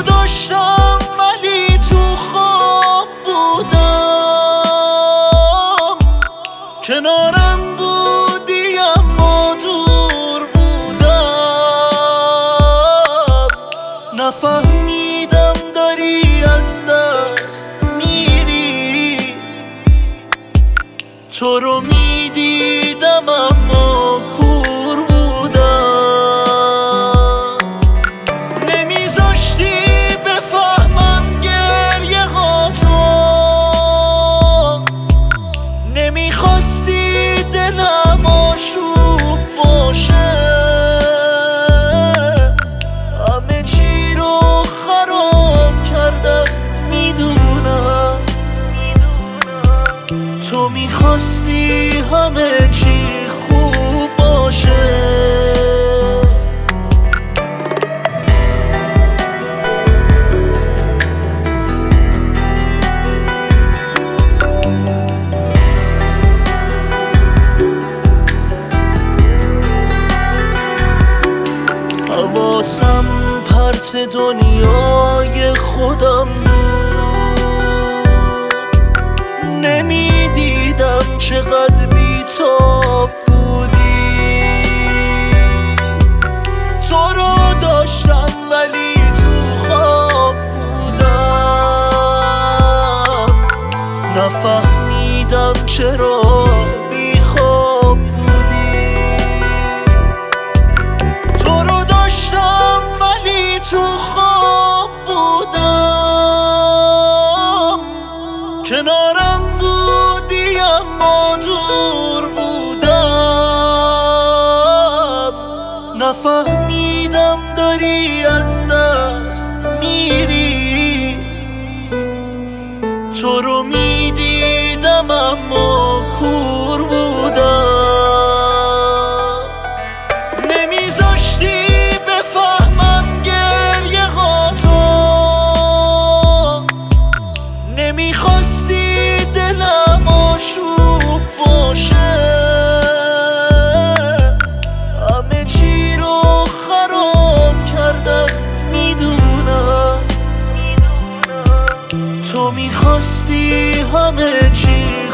داشتم ولی تو خواب بودم، کنارم بودی اما دور بودم. نفهمیدم داری از دست میری، تو رو میدیدم اما کور بودم. نمیذاشتی بفهمم گریه ها تو، نمیخواستی دلم آشوب باشه، همه چی رو خراب کردم میدونم. تو میخواستی همه چی خوب باشه. حواسم پرت دنیای خودم بود، نمیدیدم چقدر بی‌تاب بودی. تو رو داشتم ولی تو خواب بودم، نفهمیدم چرا بیخواب بودی. تو رو داشتم ولی تو خواب بودم، کنارم بودی اما دور بودم. نفهمیدم داری از دست میری، تو رو میدیدم اما کور بودم. نمیذاشتی بفهمم گریه ها تو، نمیخواستی دلم آشوب باشه، همه چی رو خراب کردم میدونم. تو میخواستی همه چی